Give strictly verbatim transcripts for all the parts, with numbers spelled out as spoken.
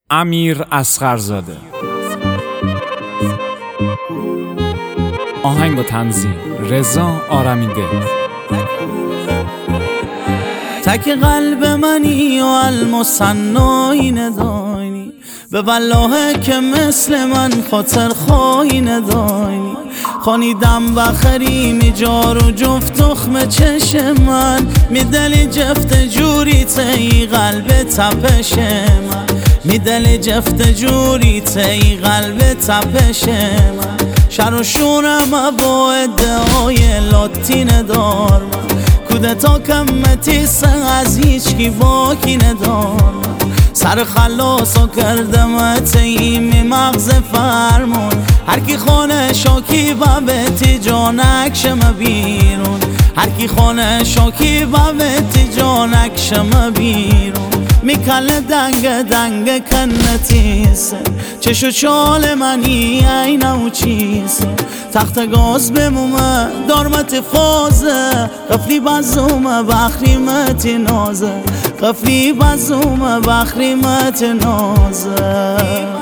امیر اصغرزاده. آهنگ و تنظیم رضا آرمیده. تک قلب منی و المصنعی ندانی، به والله که مثل من خاطر خواهی ندانی. خانیدم بخری می جار و جفت تخم چش من، می دلی جفت جوری تی قلب تپش من، می دلی جفت جوری تی قلب تپش من. شر و شورم با ادعای لاتین دار من، کودتا کمتی سه از هیچ کی باکی ندار. سر خلاصا کردم تیمی مغز فرمون، هر کی خانه شاکی و بهتی جانکشم بیرون، هر کی خانه شاکی و بهتی جانکشم بیرون. میکله دنگ دنگ کنتیسه، چشو چال منی اینو چیزه. تخت گاز بمومه دارمت فازه، قفلی بزومه بخریمت نازه، قفلی بزومه بخریمت نازه.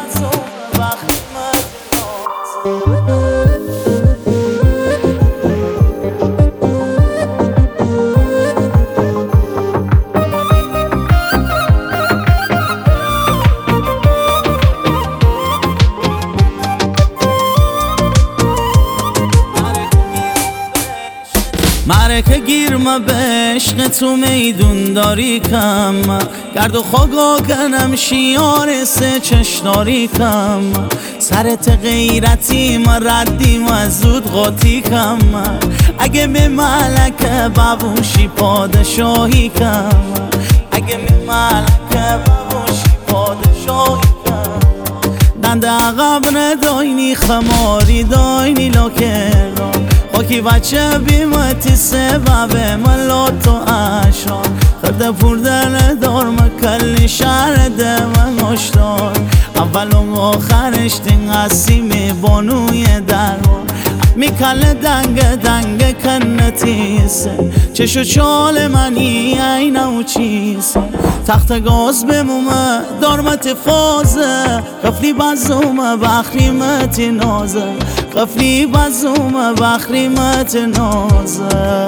مرکه گیر ما به عشق تو میدون داری کم، گرد و خاگا کنم شیار سه چشناری کم. سرت غیرتی ما ردیم و زود قاطی کم، اگه به ملکه ببوشی پادشاهی کم، اگه به ملکه ببوشی پادشاهی کم. دنده عقب نداینی خماری داینی لاکران، خاکی بچه بیمتی سبب ملات و اشران. خرده پردن دار مکلی شرد من اشتار، اول و آخرش دین قسیمی بانوی درمان. میکله دنگ دنگ کنتیسه، چشو چال منی اینو چیزه. تخت گاز بمومه دارمت فازه، قفلی بزومه بخریمت نازه، قفلی بزومه بخریمت نازه.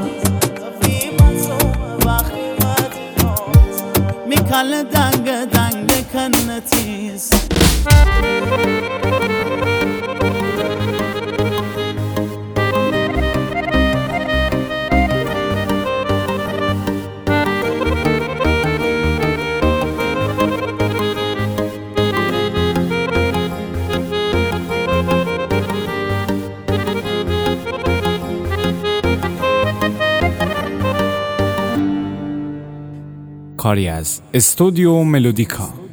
میکله دنگ دنگ کنتیسه. کاری از استودیو ملودیکا.